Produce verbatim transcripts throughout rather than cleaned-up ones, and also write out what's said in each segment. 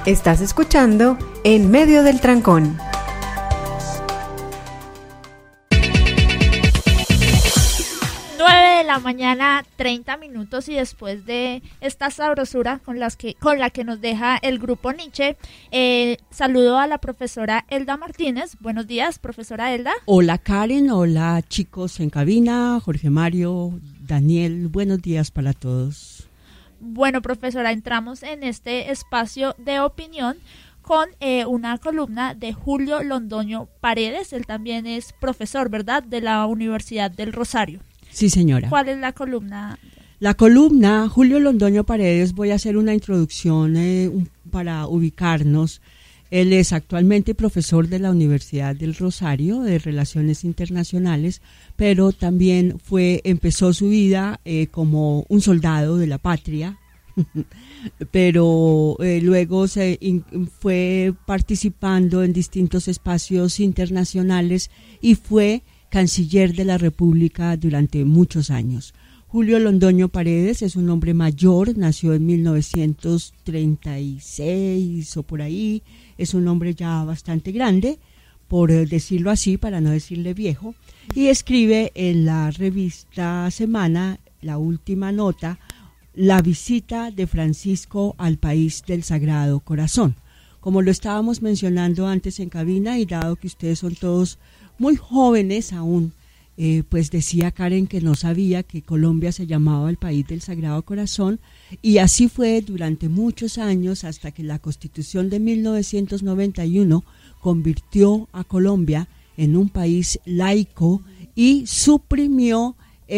Estás escuchando En Medio del Trancón. nueve de la mañana, treinta minutos, y después de esta sabrosura con, las que, con la que nos deja el grupo Nietzsche, eh, saludo a la profesora Elda Martínez. Buenos días, profesora Elda. Hola Karen, hola chicos en cabina, Jorge Mario, Daniel, buenos días para todos. Bueno, profesora, entramos en este espacio de opinión con eh, una columna de Julio Londoño Paredes. Él también es profesor, ¿verdad?, de la Universidad del Rosario. Sí, señora. ¿Cuál es la columna? La columna, Julio Londoño Paredes, voy a hacer una introducción eh, para ubicarnos. Él es actualmente profesor de la Universidad del Rosario de Relaciones Internacionales, pero también fue empezó su vida eh, como un soldado de la patria, pero eh, luego se in, fue participando en distintos espacios internacionales y fue canciller de la República durante muchos años. Julio Londoño Paredes es un hombre mayor, nació en mil novecientos treinta y seis o por ahí, es un hombre ya bastante grande, por decirlo así, para no decirle viejo, y escribe en la revista Semana, la última nota, La visita de Francisco al país del Sagrado Corazón. Como lo estábamos mencionando antes en cabina, y dado que ustedes son todos muy jóvenes aún, Eh, pues decía Karen que no sabía que Colombia se llamaba el país del Sagrado Corazón, y así fue durante muchos años hasta que la Constitución de mil novecientos noventa y uno convirtió a Colombia en un país laico y suprimió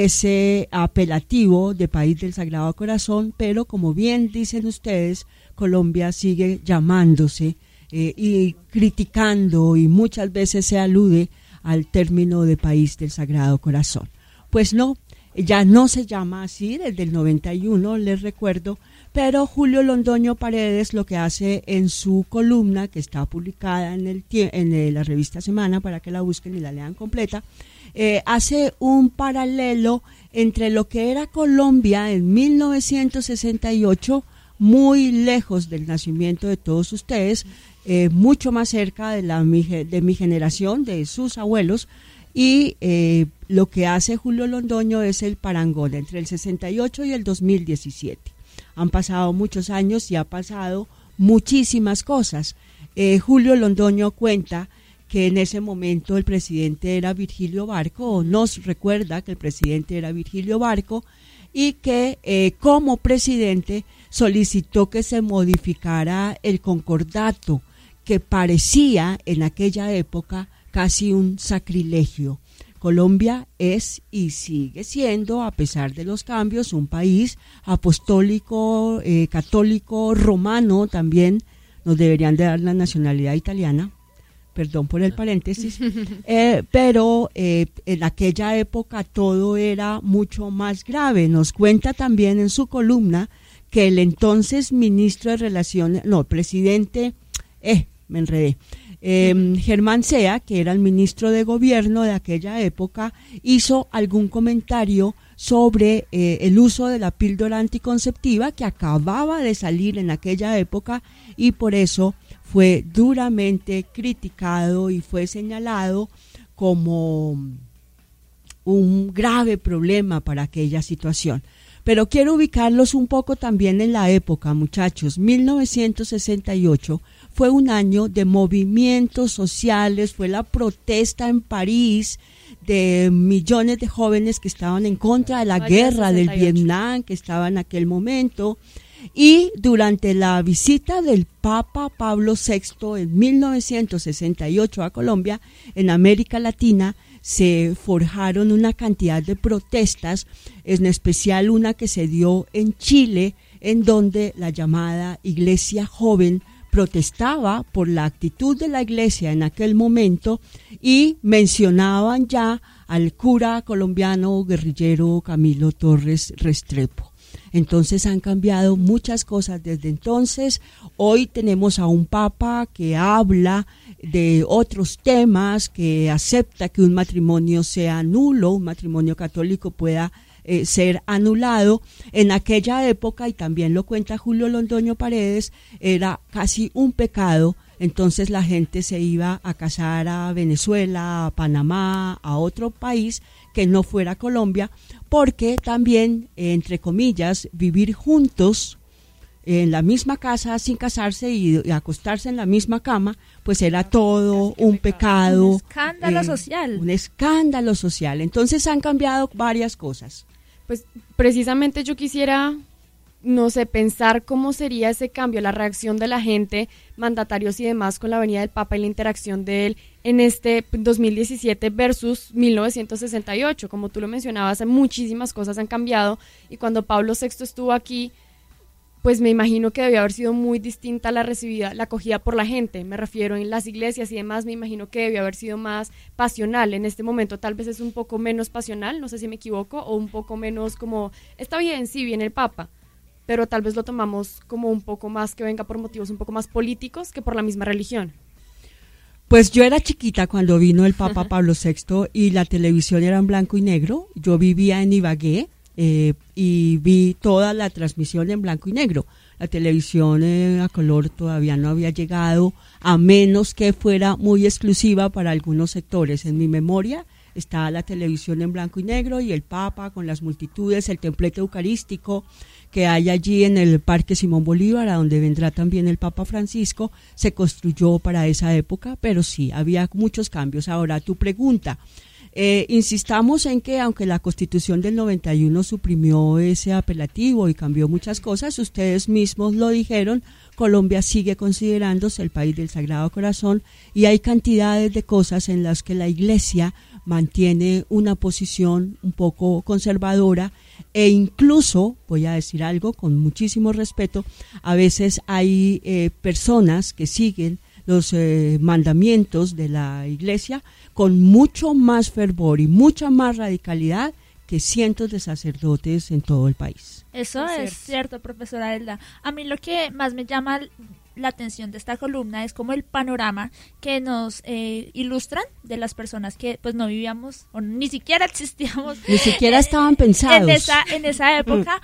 ese apelativo de país del Sagrado Corazón, pero como bien dicen ustedes, Colombia sigue llamándose eh, y criticando, y muchas veces se alude al término de país del Sagrado Corazón. Pues no, ya no se llama así desde el noventa y uno, les recuerdo, pero Julio Londoño Paredes lo que hace en su columna, que está publicada en, el, en la revista Semana, para que la busquen y la lean completa, eh, hace un paralelo entre lo que era Colombia en mil novecientos sesenta y ocho, muy lejos del nacimiento de todos ustedes, Eh, mucho más cerca de, la, de mi generación, de sus abuelos, y eh, lo que hace Julio Londoño es el parangón entre el sesenta y ocho y el dos mil diecisiete. Han pasado muchos años y ha pasado muchísimas cosas. Eh, Julio Londoño cuenta que en ese momento el presidente era Virgilio Barco, o nos recuerda que el presidente era Virgilio Barco, y que eh, como presidente solicitó que se modificara el concordato, que parecía en aquella época casi un sacrilegio. Colombia es y sigue siendo, a pesar de los cambios, un país apostólico, eh, católico, romano. También nos deberían de dar la nacionalidad italiana, perdón por el paréntesis, eh, pero eh, en aquella época todo era mucho más grave. Nos cuenta también en su columna que el entonces ministro de Relaciones, no, presidente, eh, me enredé, eh, Germán Sea, que era el ministro de gobierno de aquella época, hizo algún comentario sobre eh, el uso de la píldora anticonceptiva que acababa de salir en aquella época, y por eso fue duramente criticado y fue señalado como un grave problema para aquella situación. Pero quiero ubicarlos un poco también en la época, muchachos. mil novecientos sesenta y ocho fue un año de movimientos sociales, fue la protesta en París de millones de jóvenes que estaban en contra de la guerra del Vietnam, que estaba en aquel momento. Y durante la visita del Papa Pablo sexto en mil novecientos sesenta y ocho a Colombia, en América Latina, se forjaron una cantidad de protestas, en especial una que se dio en Chile, en donde la llamada Iglesia Joven protestaba por la actitud de la iglesia en aquel momento, y mencionaban ya al cura colombiano guerrillero Camilo Torres Restrepo. Entonces han cambiado muchas cosas desde entonces. Hoy tenemos a un papa que habla de otros temas, que acepta que un matrimonio sea nulo, un matrimonio católico pueda eh, ser anulado. En aquella época, y también lo cuenta Julio Londoño Paredes, era casi un pecado. Entonces la gente se iba a casar a Venezuela, a Panamá, a otro país que no fuera Colombia, porque también, entre comillas, vivir juntos en la misma casa sin casarse y, y acostarse en la misma cama, pues era todo un pecado. Un escándalo eh, social. Un escándalo social. Entonces han cambiado varias cosas. Pues precisamente yo quisiera, no sé, pensar cómo sería ese cambio, la reacción de la gente, mandatarios y demás, con la venida del Papa y la interacción de él en este dos mil diecisiete versus mil novecientos sesenta y ocho. Como tú lo mencionabas, muchísimas cosas han cambiado, y cuando Pablo sexto estuvo aquí, pues me imagino que debió haber sido muy distinta la recibida, la acogida por la gente. Me refiero en las iglesias y demás, me imagino que debió haber sido más pasional. En este momento tal vez es un poco menos pasional, no sé si me equivoco, o un poco menos como, está bien, sí, viene el Papa, pero tal vez lo tomamos como un poco más que venga por motivos un poco más políticos que por la misma religión. Pues yo era chiquita cuando vino el Papa Pablo sexto y la televisión era en blanco y negro. Yo vivía en Ibagué eh, y vi toda la transmisión en blanco y negro. La televisión eh, a color todavía no había llegado, a menos que fuera muy exclusiva para algunos sectores. En mi memoria está la televisión en blanco y negro y el Papa con las multitudes, el templete eucarístico que hay allí en el Parque Simón Bolívar, a donde vendrá también el Papa Francisco, se construyó para esa época, pero sí, había muchos cambios. Ahora, tu pregunta, eh, insistamos en que aunque la Constitución del noventa y uno suprimió ese apelativo y cambió muchas cosas, ustedes mismos lo dijeron, Colombia sigue considerándose el país del Sagrado Corazón y hay cantidades de cosas en las que la Iglesia mantiene una posición un poco conservadora e incluso, voy a decir algo con muchísimo respeto, a veces hay eh, personas que siguen los eh, mandamientos de la Iglesia con mucho más fervor y mucha más radicalidad que cientos de sacerdotes en todo el país. Eso es, es cierto. cierto, profesora Elda. A mí lo que más me llama la atención de esta columna es como el panorama que nos eh, ilustran de las personas que pues no vivíamos o ni siquiera existíamos, ni siquiera estaban pensados en esa, en esa época,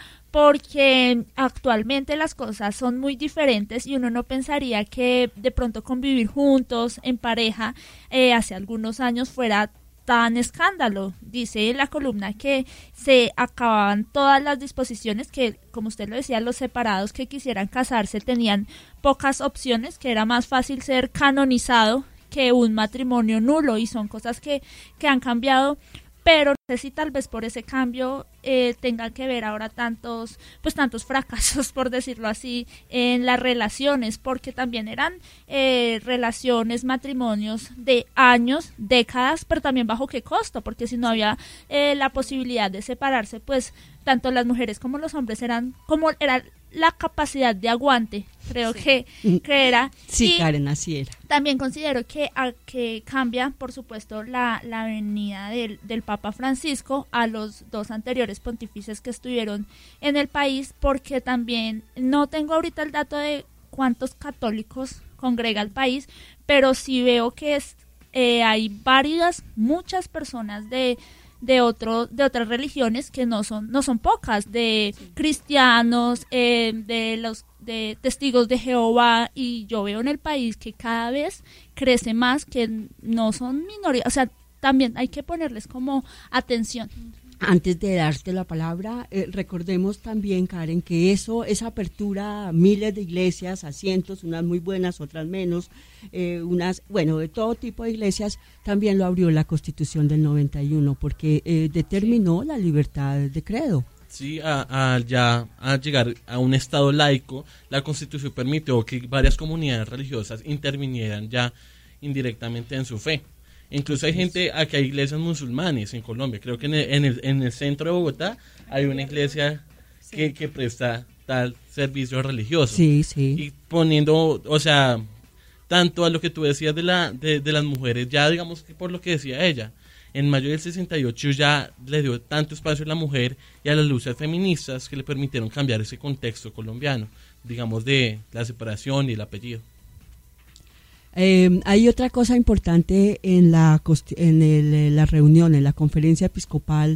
porque actualmente las cosas son muy diferentes y uno no pensaría que de pronto convivir juntos en pareja eh, hace algunos años fuera tan escándalo. Dice la columna que se acababan todas las disposiciones, que como usted lo decía, los separados que quisieran casarse tenían pocas opciones, que era más fácil ser canonizado que un matrimonio nulo, y son cosas que, que han cambiado, pero no sé si tal vez por ese cambio eh, tengan que ver ahora tantos, pues tantos fracasos, por decirlo así, en las relaciones, porque también eran eh, relaciones, matrimonios de años, décadas, pero también bajo qué costo, porque si no había eh, la posibilidad de separarse, pues tanto las mujeres como los hombres eran, como era la capacidad de aguante, creo sí. que, que era. Sí, y Karen, así era. También considero que, a, que cambia, por supuesto, la, la venida del, del Papa Francisco a los dos anteriores pontífices que estuvieron en el país, porque también, no tengo ahorita el dato de cuántos católicos congrega el país, pero sí veo que es, eh, hay varias, muchas personas de de otro de otras religiones que no son no son pocas, de sí. cristianos, eh, de los de testigos de Jehová, y yo veo en el país que cada vez crece más, que no son minoría, o sea, también hay que ponerles como atención. Antes de darte la palabra, eh, recordemos también, Karen, que eso, esa apertura a miles de iglesias, a cientos, unas muy buenas, otras menos, eh, unas, bueno, de todo tipo de iglesias, también lo abrió la Constitución del noventa y uno, porque eh, determinó sí. la libertad de credo. Sí, a, a ya a llegar a un estado laico, la Constitución permitió que varias comunidades religiosas intervinieran ya indirectamente en su fe. Incluso hay gente, aquí hay iglesias musulmanes en Colombia, creo que en el, en el, en el centro de Bogotá hay una iglesia sí. que, que presta tal servicio religioso. Sí, sí. Y poniendo, o sea, tanto a lo que tú decías de, la, de, de las mujeres, ya digamos que por lo que decía ella, en mayo del sesenta y ocho ya le dio tanto espacio a la mujer y a las luchas feministas que le permitieron cambiar ese contexto colombiano, digamos, de la separación y el apellido. Eh, hay otra cosa importante en la en el, la reunión, en la conferencia episcopal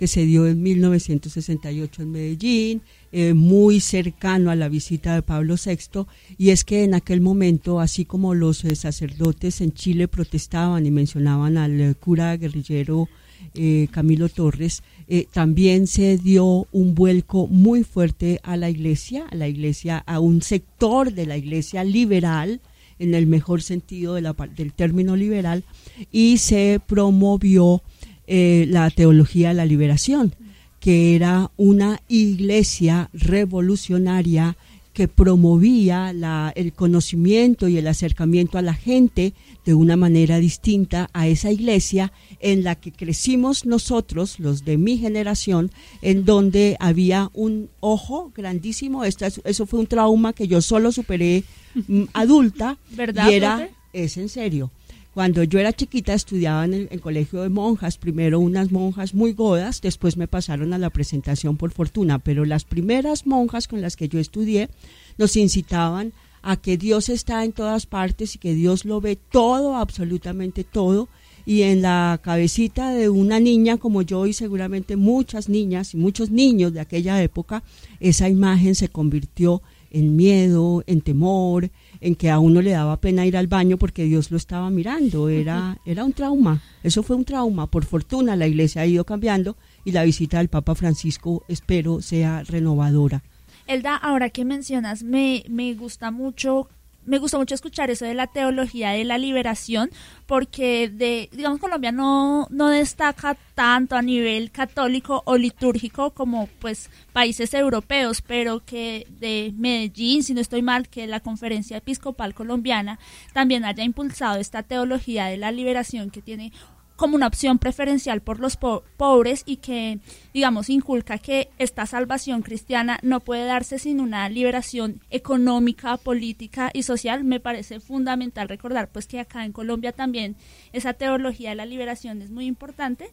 que se dio en mil novecientos sesenta y ocho en Medellín, eh, muy cercano a la visita de Pablo sexto, y es que en aquel momento, así como los eh, sacerdotes en Chile protestaban y mencionaban al eh, cura guerrillero eh, Camilo Torres, eh, también se dio un vuelco muy fuerte a la iglesia, a la iglesia, a un sector de la iglesia liberal, en el mejor sentido de la, del término liberal, y se promovió eh, la teología de la liberación, que era una iglesia revolucionaria que promovía la, el conocimiento y el acercamiento a la gente de una manera distinta a esa iglesia en la que crecimos nosotros, los de mi generación, en donde había un ojo grandísimo. Esto, eso fue un trauma que yo solo superé mm, adulta, ¿verdad, y era, profe? es en serio. Cuando yo era chiquita estudiaba en el en colegio de monjas, primero unas monjas muy godas, después me pasaron a la presentación por fortuna, pero las primeras monjas con las que yo estudié nos incitaban a que Dios está en todas partes y que Dios lo ve todo, absolutamente todo, y en la cabecita de una niña como yo y seguramente muchas niñas y muchos niños de aquella época, esa imagen se convirtió en miedo, en temor, en que a uno le daba pena ir al baño porque Dios lo estaba mirando. Era, era un trauma, eso fue un trauma. Por fortuna la iglesia ha ido cambiando y la visita del Papa Francisco espero sea renovadora. Elda, ahora que mencionas, me, me gusta mucho me gustó mucho escuchar eso de la teología de la liberación, porque de, digamos, Colombia no, no destaca tanto a nivel católico o litúrgico como pues países europeos, pero que de Medellín, si no estoy mal, que la Conferencia Episcopal Colombiana también haya impulsado esta teología de la liberación que tiene como una opción preferencial por los po- pobres y que, digamos, inculca que esta salvación cristiana no puede darse sin una liberación económica, política y social. Me parece fundamental recordar pues que acá en Colombia también esa teología de la liberación es muy importante.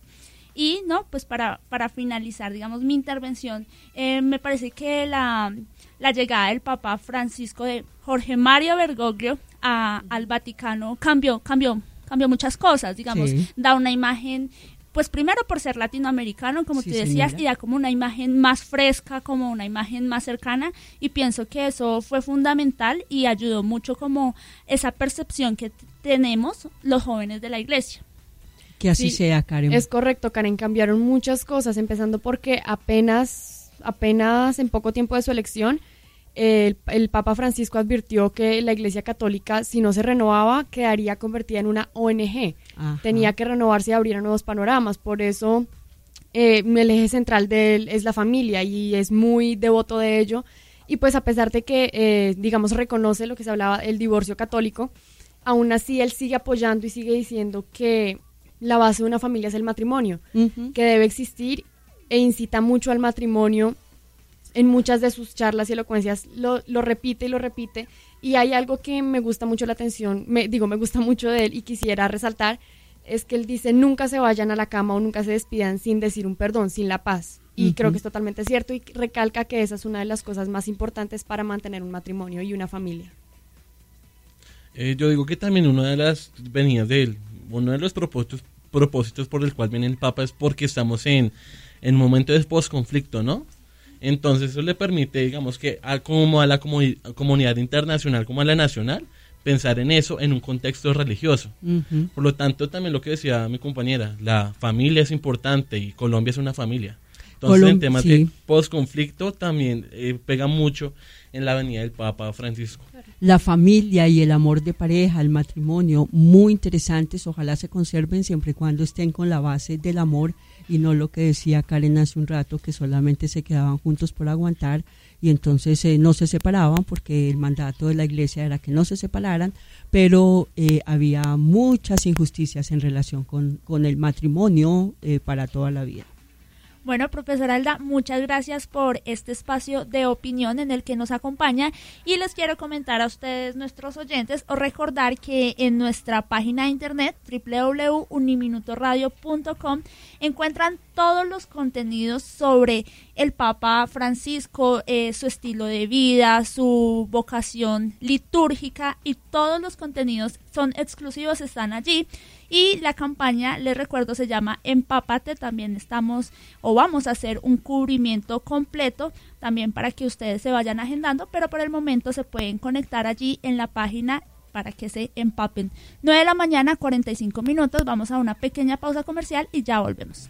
Y no, pues para, para finalizar, digamos, mi intervención, eh, me parece que la, la llegada del Papa Francisco de Jorge Mario Bergoglio a, al Vaticano cambió, cambió cambió muchas cosas, digamos, sí. Da una imagen, pues primero por ser latinoamericano, como sí, tú decías, señora. Y da como una imagen más fresca, como una imagen más cercana, y pienso que eso fue fundamental y ayudó mucho como esa percepción que t- tenemos los jóvenes de la iglesia. Que así sí, sea, Karen. Es correcto, Karen, cambiaron muchas cosas, empezando porque apenas, apenas en poco tiempo de su elección, El, el Papa Francisco advirtió que la Iglesia Católica, si no se renovaba, quedaría convertida en una O N G. Ajá. Tenía que renovarse y abrir a nuevos panoramas. Por eso eh, el eje central de él es la familia y es muy devoto de ello. Y pues a pesar de que, eh, digamos, reconoce lo que se hablaba, el divorcio católico, aún así él sigue apoyando y sigue diciendo que la base de una familia es el matrimonio, uh-huh. que debe existir, e incita mucho al matrimonio. En muchas de sus charlas y elocuencias lo, lo repite y lo repite, y hay algo que me gusta mucho la atención, me, digo, me gusta mucho de él y quisiera resaltar, es que él dice, nunca se vayan a la cama o nunca se despidan sin decir un perdón, sin la paz, y uh-huh. creo que es totalmente cierto, y recalca que esa es una de las cosas más importantes para mantener un matrimonio y una familia. Eh, yo digo que también una de las venidas de él, uno de los propósitos, propósitos por el cual viene el Papa es porque estamos en, en un momento de post-conflicto, ¿no? Entonces eso le permite, digamos, que a, como a la comuni- comunidad internacional como a la nacional, pensar en eso en un contexto religioso. Uh-huh. Por lo tanto, también lo que decía mi compañera, la familia es importante y Colombia es una familia. Entonces, Colom- en temas sí. de post-conflicto también eh, pega mucho en la venida del Papa Francisco. La familia y el amor de pareja, el matrimonio, muy interesantes, ojalá se conserven siempre y cuando estén con la base del amor y no lo que decía Karen hace un rato, que solamente se quedaban juntos por aguantar y entonces eh, no se separaban porque el mandato de la iglesia era que no se separaran, pero eh, había muchas injusticias en relación con, con el matrimonio eh, para toda la vida. Bueno, profesora Elda, muchas gracias por este espacio de opinión en el que nos acompaña, y les quiero comentar a ustedes, nuestros oyentes, o recordar que en nuestra página de internet doble u doble u doble u punto uniminutoradio punto com encuentran todos los contenidos sobre el Papa Francisco, eh, su estilo de vida, su vocación litúrgica, y todos los contenidos son exclusivos, están allí. Y la campaña, les recuerdo, se llama Empápate. También estamos o vamos a hacer un cubrimiento completo también para que ustedes se vayan agendando, pero por el momento se pueden conectar allí en la página para que se empapen. nueve de la mañana, cuarenta y cinco minutos. Vamos a una pequeña pausa comercial y ya volvemos.